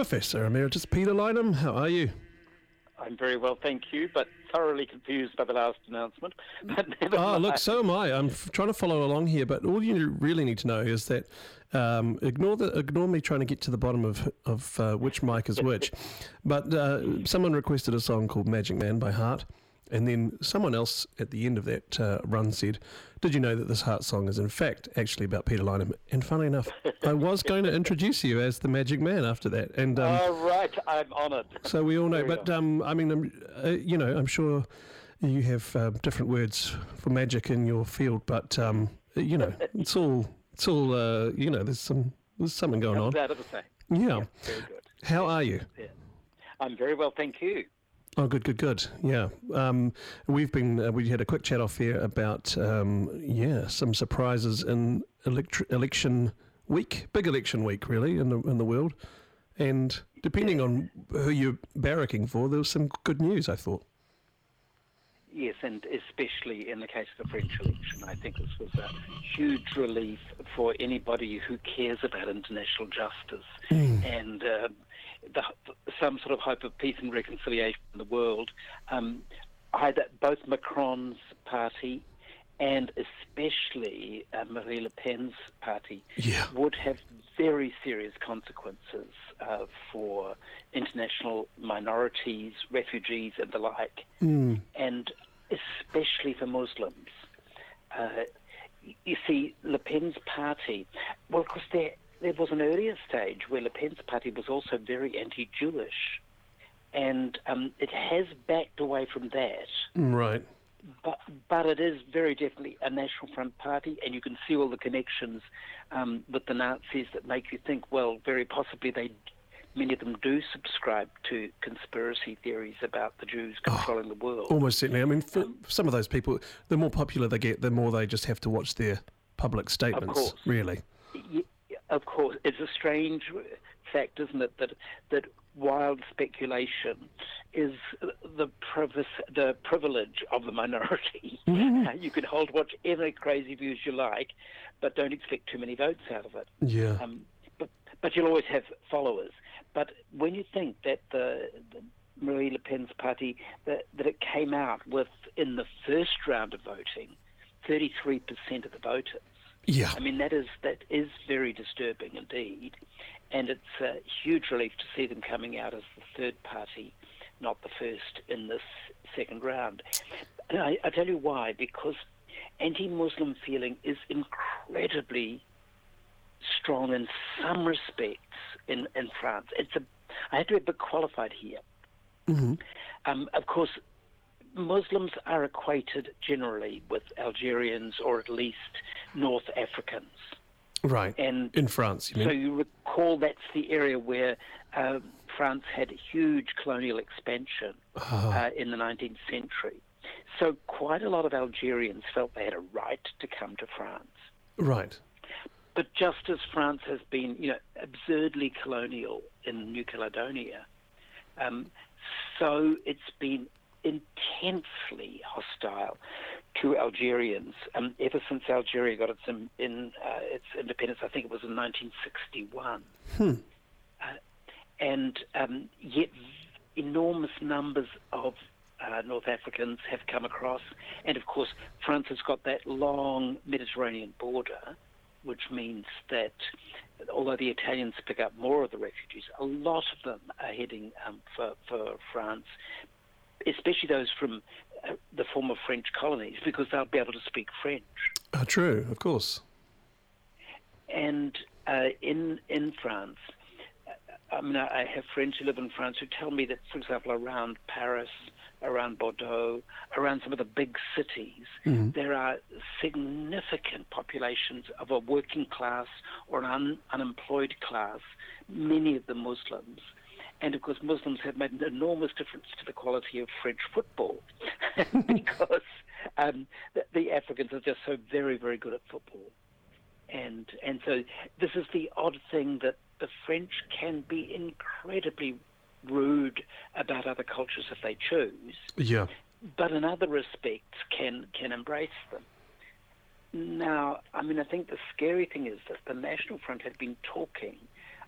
Professor Emeritus Peter Lynham, how are you? I'm very well, thank you, but thoroughly confused by the last announcement. But never mind. Look, so am I. I'm trying to follow along here, but all you really need to know is that ignore me trying to get to the bottom of which mic is which. But someone requested a song called Magic Man by Heart, and then someone else at the end of that run said, "Did you know that this Heart song is in fact actually about Peter Lynham?" And funnily enough, I was going to introduce you as the Magic Man after that. And right, I'm honoured. so we all know, Very but I'm sure you have different words for magic in your field, but it's all there's something going on. Out of the same. Yeah. Very good. How are you? Yeah. I'm very well, thank you. Oh, good. Yeah. We had a quick chat off here about, some surprises in election week, big election week, really, in the world. And depending on who you're barracking for, there was some good news, I thought. Yes, and especially in the case of the French election, I think this was a huge relief for anybody who cares about international justice and some sort of hope of peace and reconciliation in the world. Both Macron's party and especially Marine Le Pen's party would have very serious consequences for international minorities, refugees and the like, and especially for Muslims. You see, Le Pen's party, well, of course, there was an earlier stage where Le Pen's party was also very anti-Jewish, and it has backed away from that. Right. But it is very definitely a National Front party, and you can see all the connections with the Nazis that make you think, well, very possibly many of them do subscribe to conspiracy theories about the Jews controlling the world. Almost certainly. I mean, for some of those people, the more popular they get, the more they just have to watch their public statements, of course. Really. Of course. It's a strange fact, isn't it, that wild speculation is the privilege of the minority. You can hold whatever crazy views you like, but don't expect too many votes out of it. Yeah. But you'll always have followers. But when you think that the Marine Le Pen's party, that it came out with, in the first round of voting, 33% of the voters. Yeah. I mean, that is very disturbing indeed. And it's a huge relief to see them coming out as the third party, not the first in this second round. And I tell you why, because anti-Muslim feeling is incredibly strong in some respects in France. I have to be a bit qualified here. Of course, Muslims are equated generally with Algerians or at least North Africans. Right, and in France, you mean? So you recall that's the area where France had huge colonial expansion in the 19th century. So quite a lot of Algerians felt they had a right to come to France. Right. But just as France has been, absurdly colonial in New Caledonia, so it's been intensely hostile to Algerians ever since Algeria got its independence. I think it was in 1961. And yet enormous numbers of North Africans have come across. And of course, France has got that long Mediterranean border, which means that although the Italians pick up more of the refugees, a lot of them are heading for France, especially those from the former French colonies, because they'll be able to speak French. True, of course. And in France, I have friends who live in France who tell me that, for example, around Paris, around Bordeaux, around some of the big cities, there are significant populations of a working class or an unemployed class, many of them Muslims. And, of course, Muslims have made an enormous difference to the quality of French football because the Africans are just so very, very good at football. And so this is the odd thing, that the French can be incredibly rude about other cultures if they choose, but in other respects can embrace them. Now, I think the scary thing is that the National Front had been talking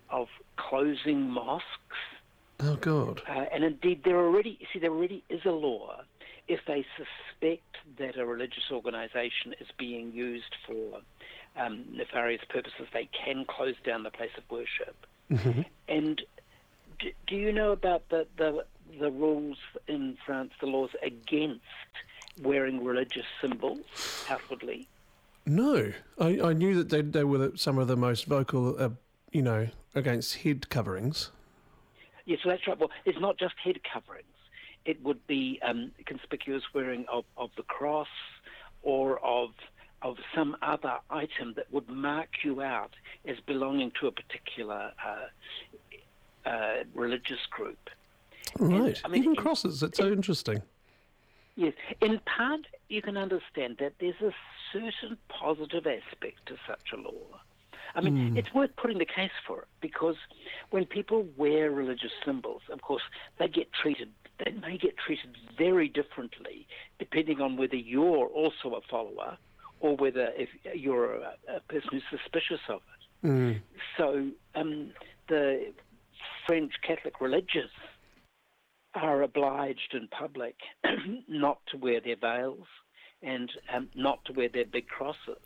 of closing mosques. Oh, God. And indeed, there already is a law. If they suspect that a religious organisation is being used for nefarious purposes, they can close down the place of worship. Mm-hmm. And do you know about the rules in France, the laws against wearing religious symbols outwardly? No. I knew that they were some of the most vocal, against head coverings. Yes, so that's right. Well, it's not just head coverings. It would be conspicuous wearing of the cross or of some other item that would mark you out as belonging to a particular religious group. Right. And, even crosses. It's so interesting. Yes. In part, you can understand that there's a certain positive aspect to such a law. I mean, it's worth putting the case for it, because when people wear religious symbols, of course, they may get treated very differently depending on whether you're also a follower or whether if you're a person who's suspicious of it. So the French Catholic religious are obliged in public not to wear their veils and not to wear their big crosses.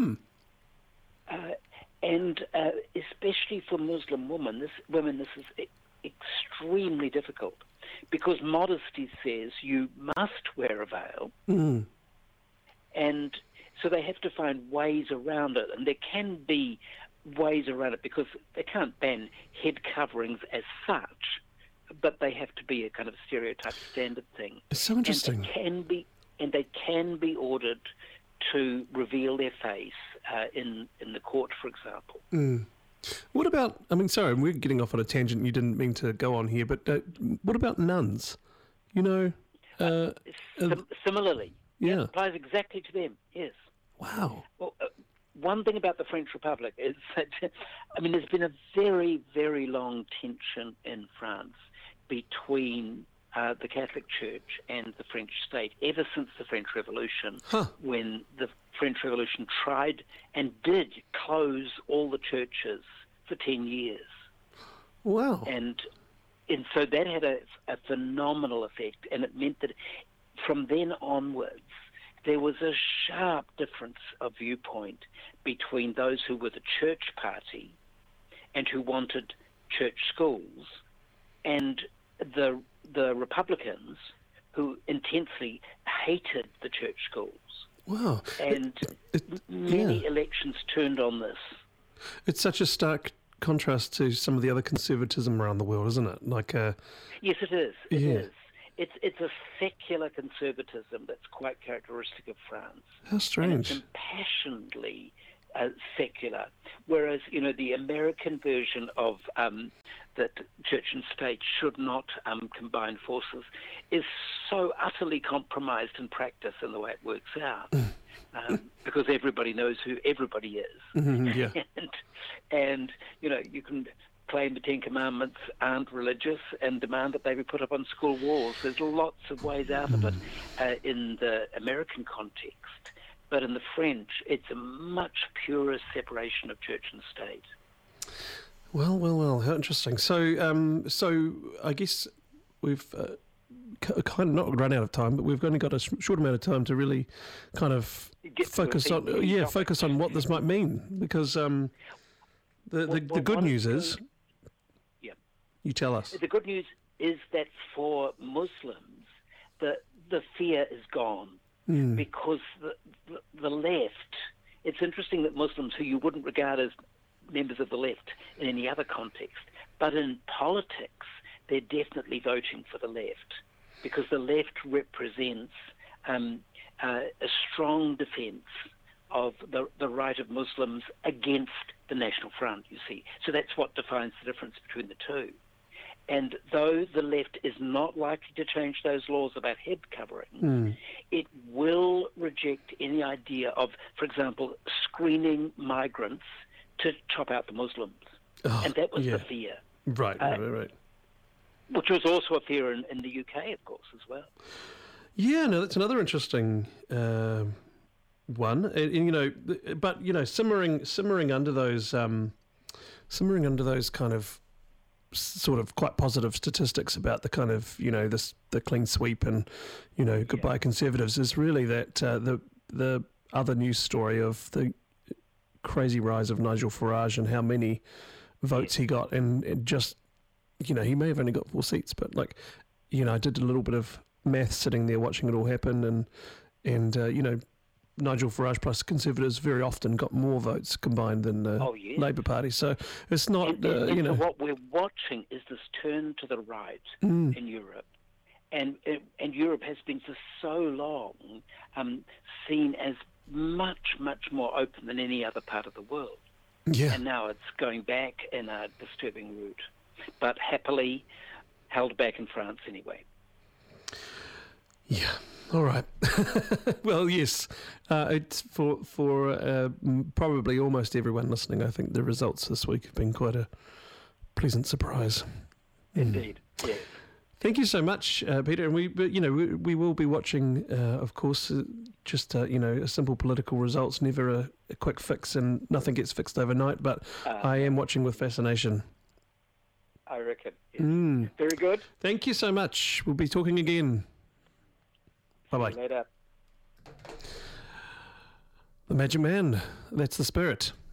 And especially for Muslim women, this is extremely difficult, because modesty says you must wear a veil, and so they have to find ways around it. And there can be ways around it, because they can't ban head coverings as such, but they have to be a kind of stereotype standard thing. It's so interesting. And they can be ordered to reveal their face in the court, for example. What about, sorry, we're getting off on a tangent you didn't mean to go on here, but what about nuns? Similarly. Yeah. It applies exactly to them, yes. Wow. Well, one thing about the French Republic is that, there's been a very, very long tension in France between the Catholic Church and the French state ever since the French Revolution, when the French Revolution tried and did close all the churches for 10 years. Wow. And so that had a phenomenal effect, and it meant that from then onwards, there was a sharp difference of viewpoint between those who were the church party and who wanted church schools, and the Republicans who intensely hated the church schools. Wow. And many elections turned on this. It's such a stark contrast to some of the other conservatism around the world, isn't it? Yes, it is. It is. It's a secular conservatism that's quite characteristic of France. How strange. And it's impassionedly secular, whereas the American version of that church and state should not combine forces is so utterly compromised in practice in the way it works out, because everybody knows who everybody is. And you can claim the Ten Commandments aren't religious and demand that they be put up on school walls. There's lots of ways out of it in the American context. But in the French, it's a much purer separation of church and state. Well, how interesting. So I guess we've kind of not run out of time, but we've only got a short amount of time to really kind of focus on what this might mean, because the good news is, you tell us. The good news is that for Muslims, the fear is gone. Because the left, it's interesting that Muslims, who you wouldn't regard as members of the left in any other context, but in politics, they're definitely voting for the left, because the left represents a strong defence of the right of Muslims against the National Front, you see. So that's what defines the difference between the two. And though the left is not likely to change those laws about head covering, it will reject any idea of, for example, screening migrants to chop out the Muslims. And that was the fear. Right. Which was also a fear in the UK, of course, as well. Yeah, no, that's another interesting one. But simmering under those simmering under those kind of sort of quite positive statistics about the kind of, the clean sweep and, goodbye Conservatives is really that the other news story of the crazy rise of Nigel Farage and how many votes he got, and just, he may have only got 4 seats, but I did a little bit of math sitting there watching it all happen, and Nigel Farage plus Conservatives very often got more votes combined than the Labour Party. So it's not, So what we're watching is this turn to the right in Europe. And Europe has been for so long seen as much, much more open than any other part of the world. Yeah. And now it's going back in a disturbing route, but happily held back in France anyway. Yeah. All right. Well, yes. It's for probably almost everyone listening. I think the results this week have been quite a pleasant surprise. Indeed. Yes. Thank you so much, Peter. And we will be watching, of course, a simple political results, never a quick fix, and nothing gets fixed overnight. But I am watching with fascination. I reckon. Yes. Very good. Thank you so much. We'll be talking again. Bye-bye. See you later. The Magic Man, that's the spirit.